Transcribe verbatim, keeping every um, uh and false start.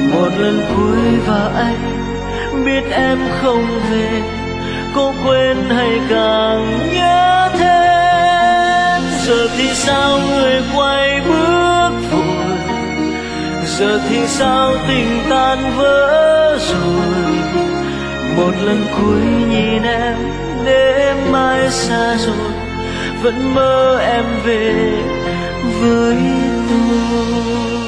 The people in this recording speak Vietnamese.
Một lần cuối và anh biết em không về, cô quên hay càng nhớ thêm. Giờ thì sao người quay bước vội, giờ thì sao tình tan vỡ rồi. Một lần cuối nhìn em để mai xa rồi, vẫn mơ em về với tôi.